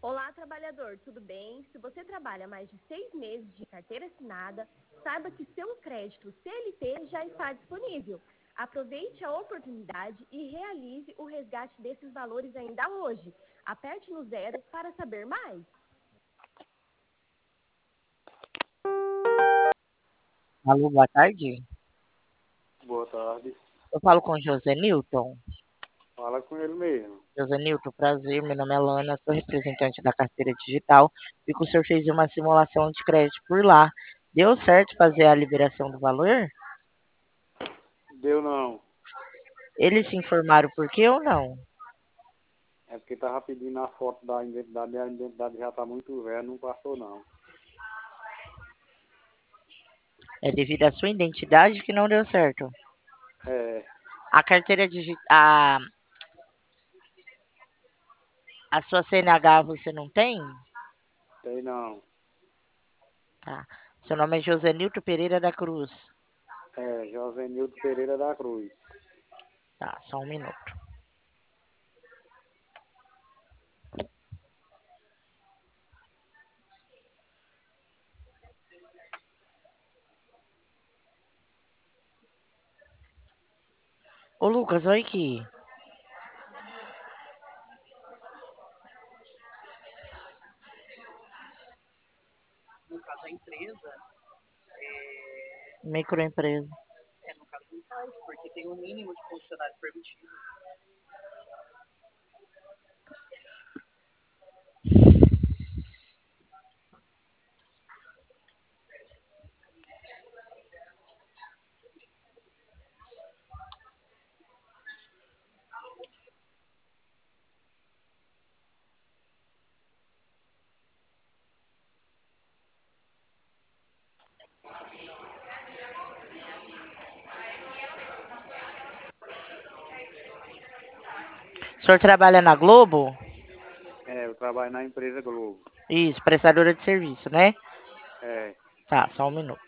Olá, trabalhador, tudo bem? Se você trabalha mais de 6 meses de carteira assinada, saiba que seu crédito CLT já está disponível. Aproveite a oportunidade e realize o resgate desses valores ainda hoje. Aperte no 0 para saber mais. Alô, boa tarde. Boa tarde. Eu falo com José Newton. Fala com ele mesmo. José Newton, prazer. Meu nome é Lana, sou representante da carteira digital. Vi que o senhor fez uma simulação de crédito por lá. Deu certo fazer a liberação do valor? Deu não. Eles se informaram por quê ou não? É porque tava pedindo a foto da identidade e a identidade já tá muito velha, não passou não. É devido à sua identidade que não deu certo. É, A carteira digital. A sua CNH você não tem? tem não. Tá. Seu nome é José Newton Pereira da Cruz. É, Josenildo Pereira da Cruz. Tá, só um minuto. Ô, Lucas, olha aqui. No caso, a empresa microempresa. No caso, não faz, porque tem um mínimo de funcionário permitido. O senhor trabalha na Globo? É, eu trabalho na empresa Globo. Isso, prestadora de serviço, né? É. Tá, só um minuto.